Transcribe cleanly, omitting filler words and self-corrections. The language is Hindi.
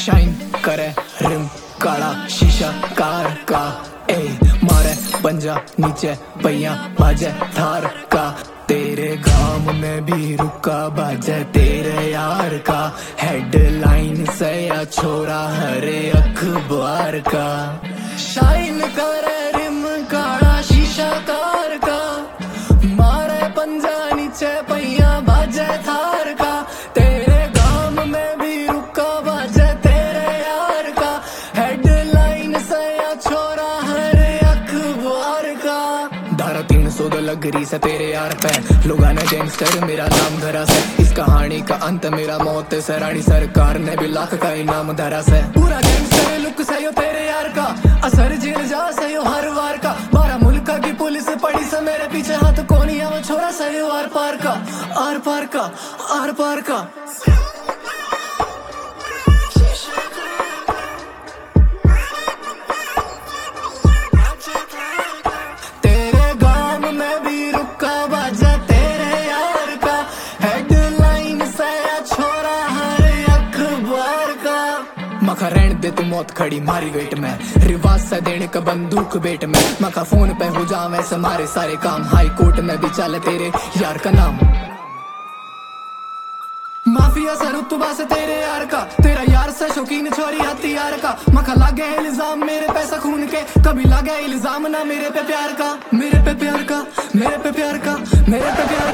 शाइन करे रिम काला शीशा कार का ए मारे पंजा नीचे पहिया बाजे थार का तेरे गांव में भी रुका बाजे तेरे यार का हेडलाइन से या छोरा हरे अखबार का शाइन करे रिम काला शीशा कार का मारे पंजा नीचे पहिया बाजे थार का तेरे गांव में भी रुका बाजे तेरे यार का हेडलाइन से या छोरा हरे अखबार का धारा 300 लग रही से तेरे यार पे लोगा ने गैंगस्टर मेरा नाम धरा से इस कहानी का अंत मेरा मौत से रानी सरकार ने भी लाख का इनाम धरा से पूरा गैंगस्टर लुक से यो तेरे यार का असर जेल जा से यो हर वार का 12 मुल्क की पुलिस पड़ी से मेरे पीछे हाथ कोनिया में छोरा से यो आर पार का आर पार का आर पार का मखा रहन दे तू मौत खड़ी मारी वेट में रिवाज से देने का बंदूक बेट में मखा फोन पे हो जावे से मारे सारे काम हाई कोर्ट में भी चले तेरे यार का नाम माफिया से रुतबा से तेरे यार का तेरा यार से शौकीन छोरी हथियार का मखा लागे इल्जाम मेरे पैसा खून के कभी लागे इल्जाम ना मेरे पे प्यार का मेरे पे प्यार का मेरे पे प्यार का मेरे पे प्यार